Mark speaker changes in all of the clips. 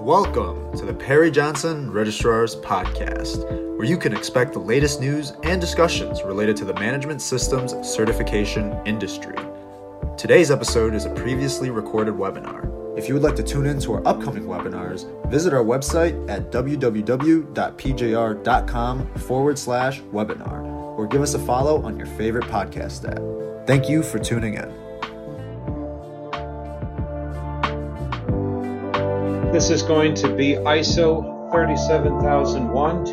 Speaker 1: Welcome to the Perry Johnson Registrars Podcast, where you can expect the latest news and discussions related to the management systems certification industry. Today's episode is a previously recorded webinar. If you would like to tune in to our upcoming webinars, visit our website at www.pjr.com/webinar or give us a follow on your favorite podcast app. Thank you for tuning in.
Speaker 2: This is going to be ISO 37001,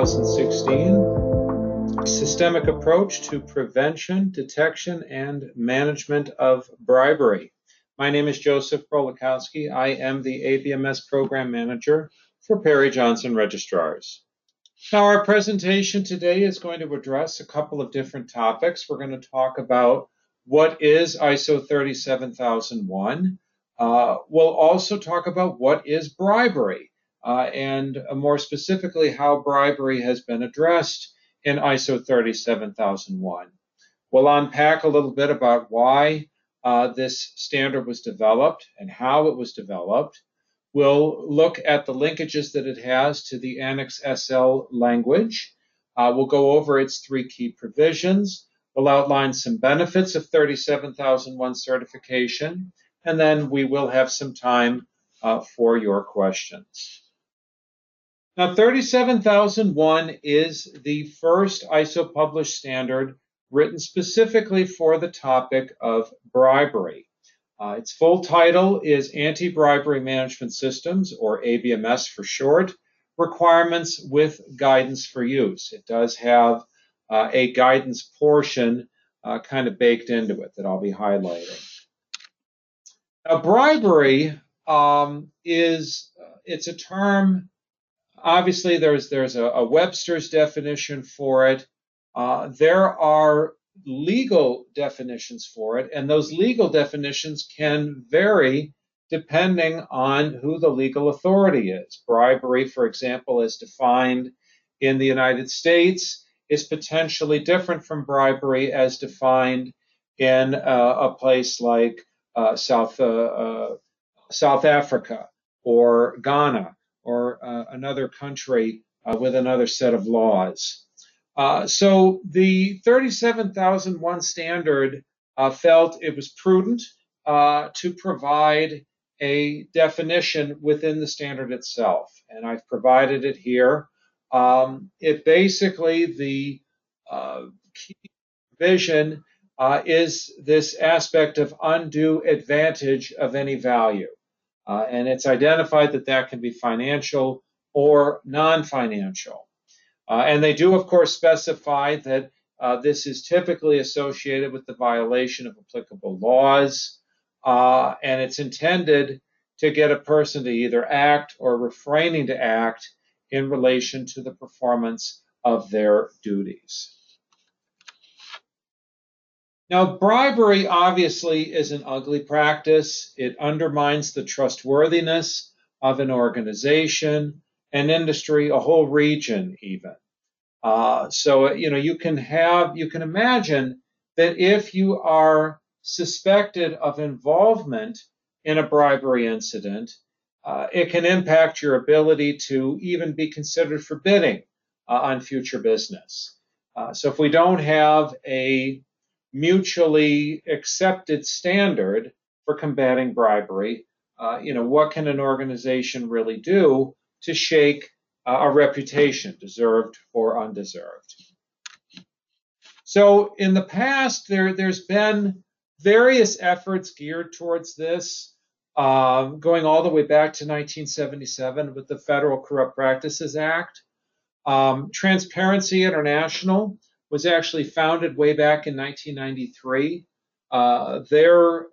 Speaker 2: 2016, Systemic Approach to Prevention, Detection, and Management of Bribery. My name is Joseph Prolikowski. I am the ABMS Program Manager for Perry Johnson Registrars. Now, our presentation today is going to address a couple of different topics. We're going to talk about what is ISO 37001. We'll also talk about what is bribery, and more specifically how bribery has been addressed in ISO 37001. We'll unpack a little bit about why this standard was developed and how it was developed. We'll look at the linkages that it has to the Annex SL language. We'll go over its three key provisions. We'll outline some benefits of 37001 certification. And then we will have some time for your questions. Now, 37001 is the first ISO published standard written specifically for the topic of bribery. Its full title is Anti-Bribery Management Systems, or ABMS for short, Requirements with Guidance for Use. It does have a guidance portion kind of baked into it that I'll be highlighting. Now, bribery it's a term. Obviously, there's a Webster's definition for it. There are legal definitions for it, and those legal definitions can vary depending on who the legal authority is. Bribery, for example, as defined in the United States, is potentially different from bribery as defined in a place like South Africa or Ghana or another country with another set of laws. So the 37001 standard felt it was prudent to provide a definition within the standard itself, and I've provided it here. It basically, the key provision is this aspect of undue advantage of any value. And it's identified that can be financial or non-financial. And they do, of course, specify that this is typically associated with the violation of applicable laws, and it's intended to get a person to either act or refraining to act in relation to the performance of their duties. Now, bribery obviously is an ugly practice. It undermines the trustworthiness of an organization, an industry, a whole region even. So, you can imagine that if you are suspected of involvement in a bribery incident, it can impact your ability to even be considered for bidding on future business. So if we don't have a mutually accepted standard for combating bribery, what can an organization really do to shake a reputation, deserved or undeserved? So in the past, there's been various efforts geared towards this, going all the way back to 1977 with the Federal Corrupt Practices Act. Transparency International was actually founded way back in 1993. Their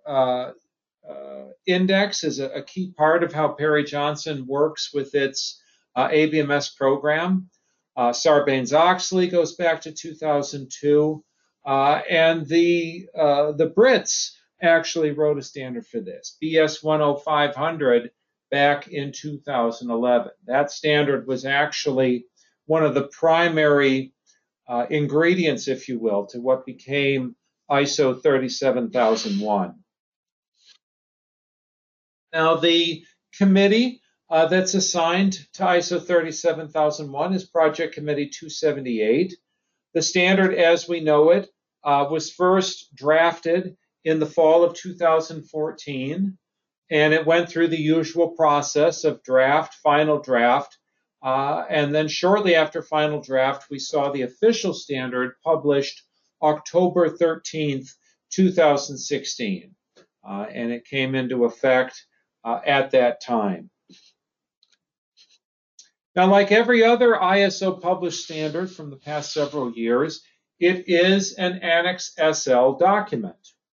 Speaker 2: index is a key part of how Perry Johnson works with its ABMS program. Sarbanes-Oxley goes back to 2002, and the Brits actually wrote a standard for this, BS 10500, back in 2011. That standard was actually one of the primary ingredients, if you will, to what became ISO 37001. Now, the committee that's assigned to ISO 37001 is Project Committee 278. The standard as we know it was first drafted in the fall of 2014, and it went through the usual process of draft, final draft, and then shortly after final draft, we saw the official standard published October 13th, 2016, and it came into effect at that time. Now, like every other ISO published standard from the past several years, it is an Annex SL document.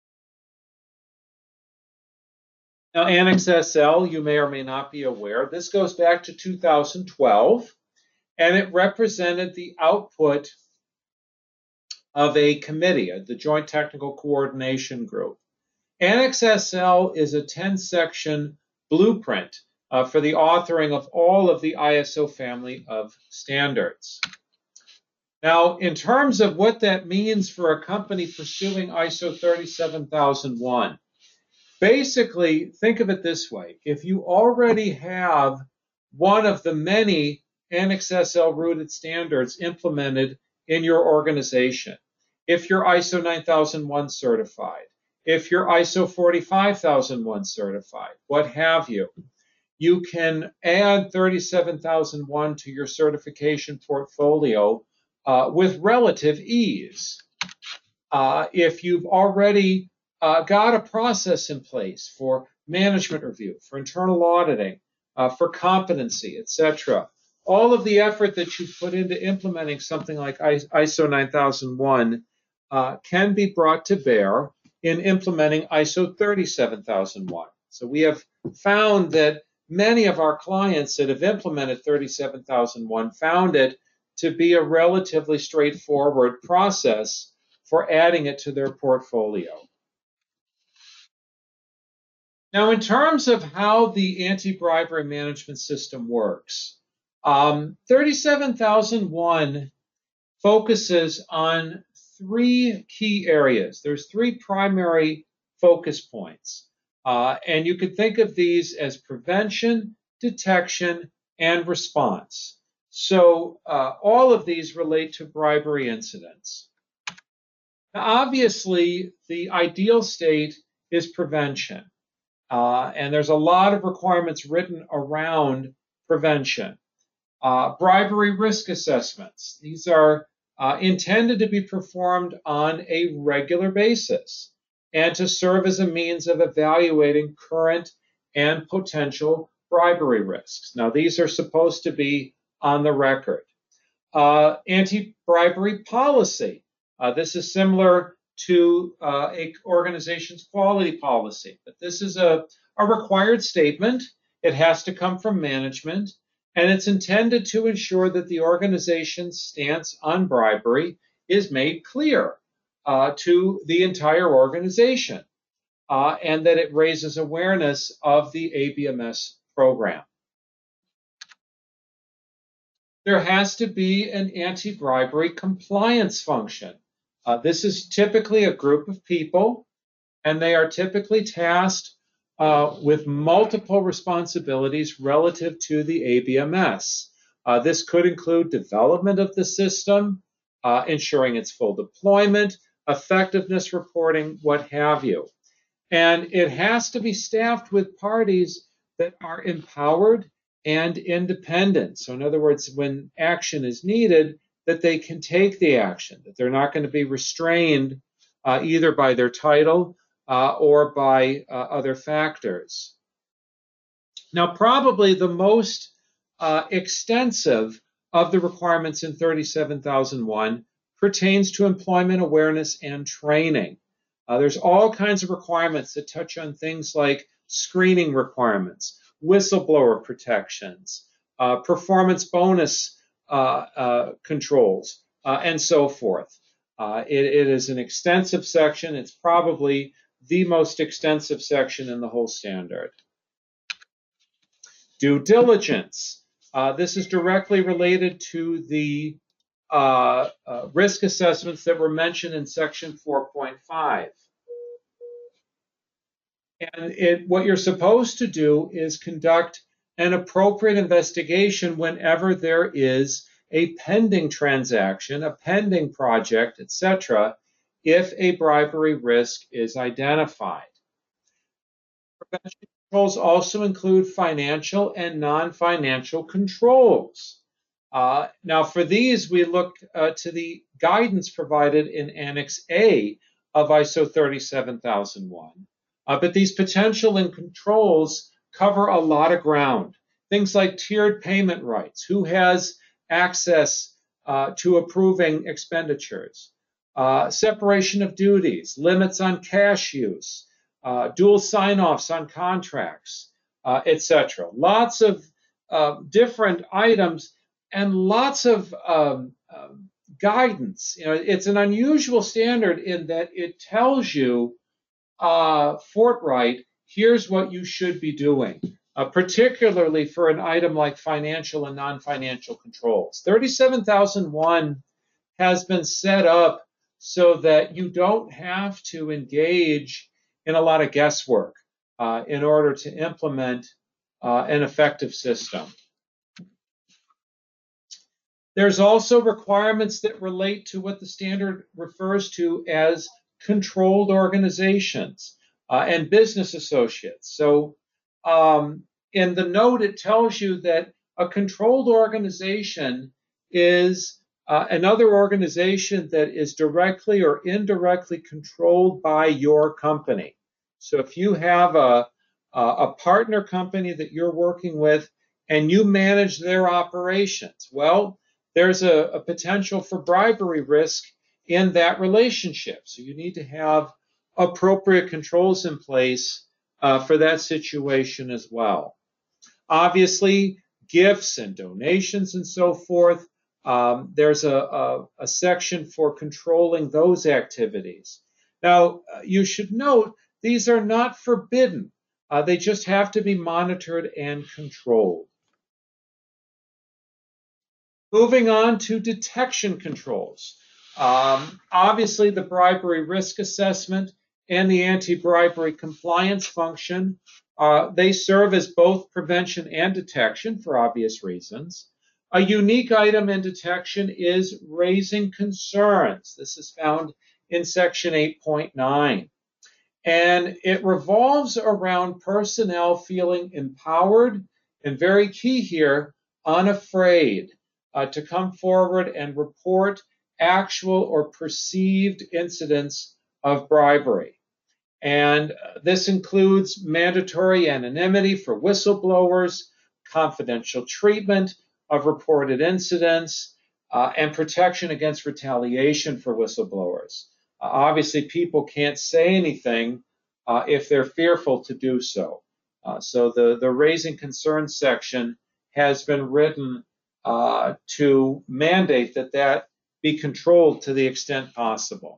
Speaker 2: Now, Annex SL, you may or may not be aware, this goes back to 2012, and it represented the output of a committee, the Joint Technical Coordination Group. Annex SL is a 10-section blueprint for the authoring of all of the ISO family of standards. Now, in terms of what that means for a company pursuing ISO 37001, basically, think of it this way. If you already have one of the many Annex SL rooted standards implemented in your organization, if you're ISO 9001 certified, if you're ISO 45001 certified, what have you, you can add 37001 to your certification portfolio with relative ease. If you've already got a process in place for management review, for internal auditing, for competency, etc., all of the effort that you put into implementing something like ISO 9001 can be brought to bear in implementing ISO 37001. So we have found that many of our clients that have implemented 37001 found it to be a relatively straightforward process for adding it to their portfolio. Now, in terms of how the anti-bribery management system works, 37001 focuses on three key areas. There's three primary focus points. And you could think of these as prevention, detection, and response. So all of these relate to bribery incidents. Now, obviously, the ideal state is prevention. And there's a lot of requirements written around prevention. Bribery risk assessments. These are intended to be performed on a regular basis and to serve as a means of evaluating current and potential bribery risks. Now, these are supposed to be on the record. Anti-bribery policy. This is similar to an organization's quality policy, but this is a required statement. It has to come from management, and it's intended to ensure that the organization's stance on bribery is made clear to the entire organization, and that it raises awareness of the ABMS program. There has to be an anti-bribery compliance function. This is typically a group of people, and they are typically tasked with multiple responsibilities relative to the ABMS. This could include development of the system, ensuring its full deployment, effectiveness reporting, what have you. And it has to be staffed with parties that are empowered and independent. So in other words, when action is needed, that they can take the action, that they're not going to be restrained either by their title or by other factors. Now, probably the most extensive of the requirements in 37001 pertains to employment awareness and training. There's all kinds of requirements that touch on things like screening requirements, whistleblower protections, performance bonus controls, and so forth. It is an extensive section. It's probably the most extensive section in the whole standard. Due diligence. This is directly related to the risk assessments that were mentioned in section 4.5. And what you're supposed to do is conduct an appropriate investigation whenever there is a pending transaction, a pending project, etc., if a bribery risk is identified. Prevention controls also include financial and non-financial controls. Now, for these, we look to the guidance provided in Annex A of ISO 37001. But these potential and controls cover a lot of ground. Things like tiered payment rights, who has access to approving expenditures, separation of duties, limits on cash use, dual sign-offs on contracts, etc. Lots of different items and lots of guidance. It's an unusual standard in that it tells you forthright, here's what you should be doing, particularly for an item like financial and non-financial controls. 37001 has been set up so that you don't have to engage in a lot of guesswork in order to implement an effective system. There's also requirements that relate to what the standard refers to as controlled organizations and business associates. So in the note, it tells you that a controlled organization is another organization that is directly or indirectly controlled by your company. So if you have a partner company that you're working with and you manage their operations, well, there's a potential for bribery risk in that relationship. So you need to have appropriate controls in place for that situation as well. Obviously, gifts and donations and so forth, there's a section for controlling those activities. Now, you should note these are not forbidden. They just have to be monitored and controlled. Moving on to detection controls. Obviously, the bribery risk assessment and the anti-bribery compliance function, they serve as both prevention and detection for obvious reasons. A unique item in detection is raising concerns. This is found in section 8.9. And it revolves around personnel feeling empowered and, very key here, unafraid to come forward and report actual or perceived incidents of bribery. And this includes mandatory anonymity for whistleblowers, confidential treatment of reported incidents, and protection against retaliation for whistleblowers. Obviously, people can't say anything if they're fearful to do so. So the raising concerns section has been written to mandate that be controlled to the extent possible.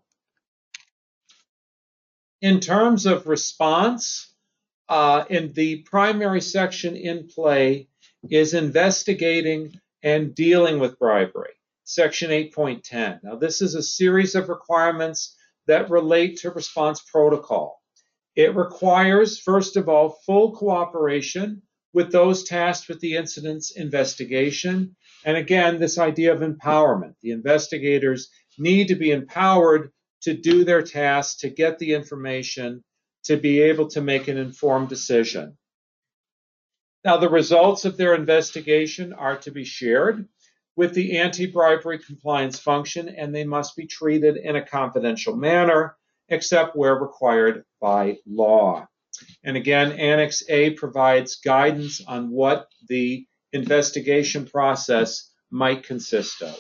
Speaker 2: In terms of response, in the primary section in play is investigating and dealing with bribery, section 8.10. Now, this is a series of requirements that relate to response protocol. It requires, first of all, full cooperation with those tasked with the incident's investigation. And again, this idea of empowerment. The investigators need to be empowered to do their tasks, to get the information, to be able to make an informed decision. Now, the results of their investigation are to be shared with the anti-bribery compliance function, and they must be treated in a confidential manner, except where required by law. And again, Annex A provides guidance on what the investigation process might consist of.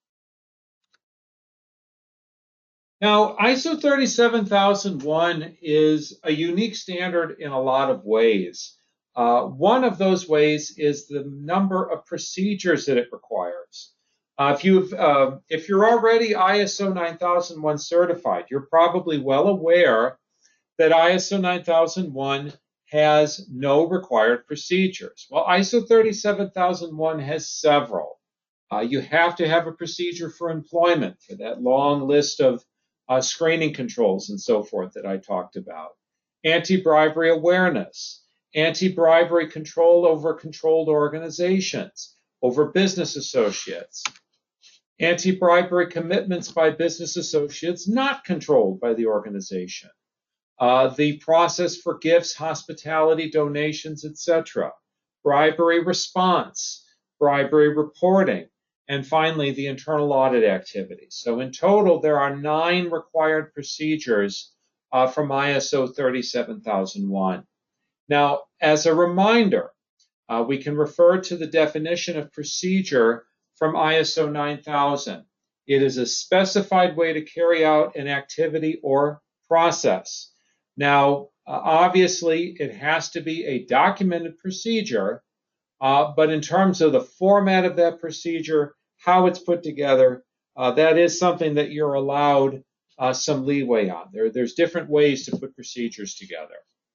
Speaker 2: Now, ISO 37001 is a unique standard in a lot of ways. One of those ways is the number of procedures that it requires. If you're already ISO 9001 certified, you're probably well aware that ISO 9001 has no required procedures. Well, ISO 37001 has several. You have to have a procedure for employment, for that long list of screening controls and so forth that I talked about. Anti-bribery awareness, anti-bribery control over controlled organizations, over business associates, anti-bribery commitments by business associates not controlled by the organization, the process for gifts, hospitality, donations, etc., bribery response, bribery reporting, and finally, the internal audit activities. So in total, there are 9 required procedures from ISO 37001. Now, as a reminder, we can refer to the definition of procedure from ISO 9000. It is a specified way to carry out an activity or process. Now, obviously, it has to be a documented procedure, but in terms of the format of that procedure, how it's put together, that is something that you're allowed some leeway on. There's different ways to put procedures together.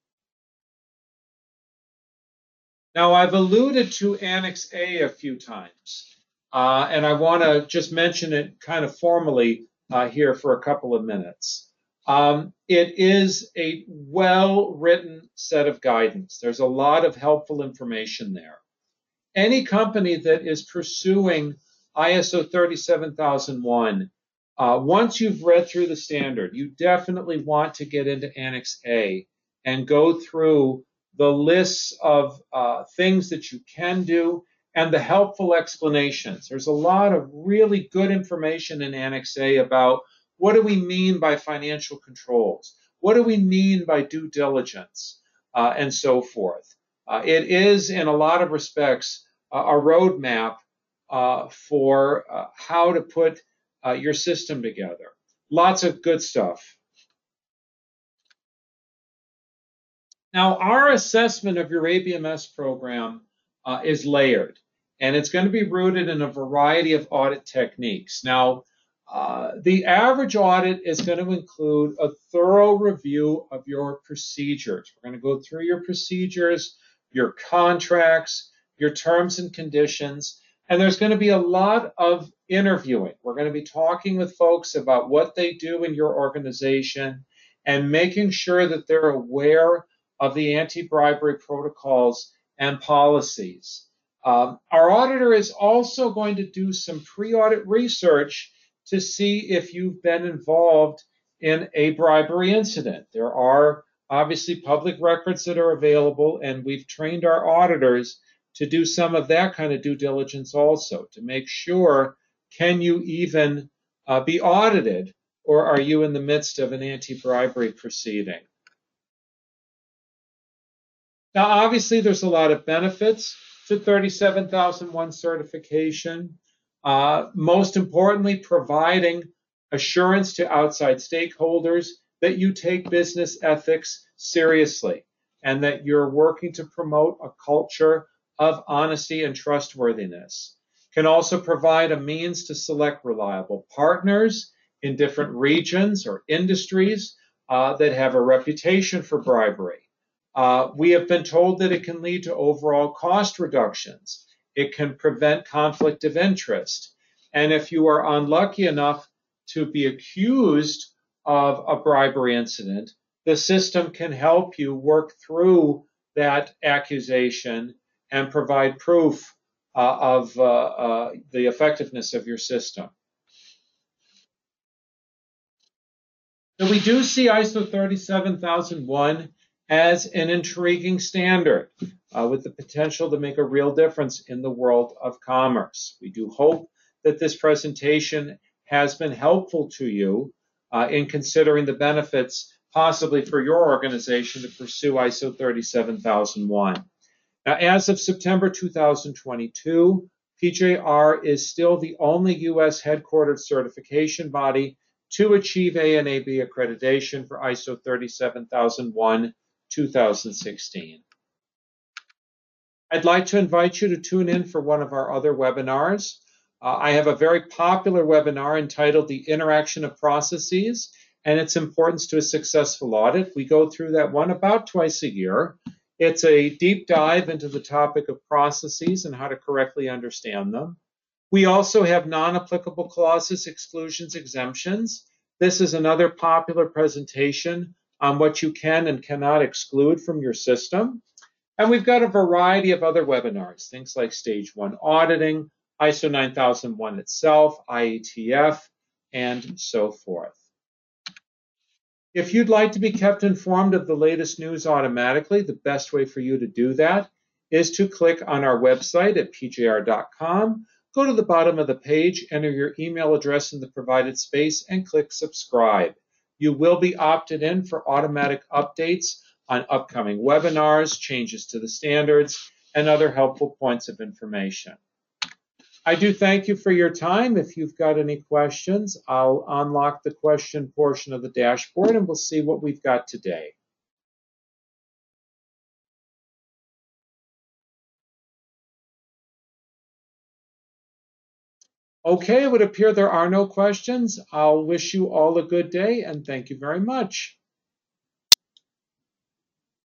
Speaker 2: Now, I've alluded to Annex A a few times, and I want to just mention it kind of formally here for a couple of minutes. It is a well-written set of guidance. There's a lot of helpful information there. Any company that is pursuing ISO 37001, once you've read through the standard, you definitely want to get into Annex A and go through the lists of things that you can do and the helpful explanations. There's a lot of really good information in Annex A about what do we mean by financial controls? What do we mean by due diligence? And so forth. It is, in a lot of respects, a roadmap for how to put your system together. Lots of good stuff. Now, our assessment of your ABMS program is layered, and it's going to be rooted in a variety of audit techniques. Now, the average audit is going to include a thorough review of your procedures. We're going to go through your procedures, your contracts, your terms and conditions, and there's going to be a lot of interviewing. We're going to be talking with folks about what they do in your organization and making sure that they're aware of the anti-bribery protocols and policies. Our auditor is also going to do some pre-audit research to see if you've been involved in a bribery incident. There are obviously public records that are available, and we've trained our auditors to do some of that kind of due diligence also, to make sure, can you even be audited, or are you in the midst of an anti-bribery proceeding? Now, obviously, there's a lot of benefits to 37001 certification. Most importantly, providing assurance to outside stakeholders that you take business ethics seriously and that you're working to promote a culture of honesty and trustworthiness. Can also provide a means to select reliable partners in different regions or industries that have a reputation for bribery. We have been told that it can lead to overall cost reductions. It can prevent conflict of interest. And if you are unlucky enough to be accused of a bribery incident, the system can help you work through that accusation and provide proof of the effectiveness of your system. So we do see ISO 37001 as an intriguing standard with the potential to make a real difference in the world of commerce. We do hope that this presentation has been helpful to you in considering the benefits possibly for your organization to pursue ISO 37001. Now, as of September 2022, PJR is still the only U.S. headquartered certification body to achieve ANAB accreditation for ISO 37001 2016. I'd like to invite you to tune in for one of our other webinars. I have a very popular webinar entitled The Interaction of Processes and Its Importance to a Successful Audit. We go through that one about twice a year. It's a deep dive into the topic of processes and how to correctly understand them. We also have non-applicable clauses, exclusions, exemptions. This is another popular presentation on what you can and cannot exclude from your system. And we've got a variety of other webinars, things like Stage 1 auditing, ISO 9001 itself, IETF, and so forth. If you'd like to be kept informed of the latest news automatically, the best way for you to do that is to click on our website at pjr.com, go to the bottom of the page, enter your email address in the provided space, and click subscribe. You will be opted in for automatic updates on upcoming webinars, changes to the standards, and other helpful points of information. I do thank you for your time. If you've got any questions, I'll unlock the question portion of the dashboard and we'll see what we've got today. Okay, it would appear there are no questions. I'll wish you all a good day and thank you very much.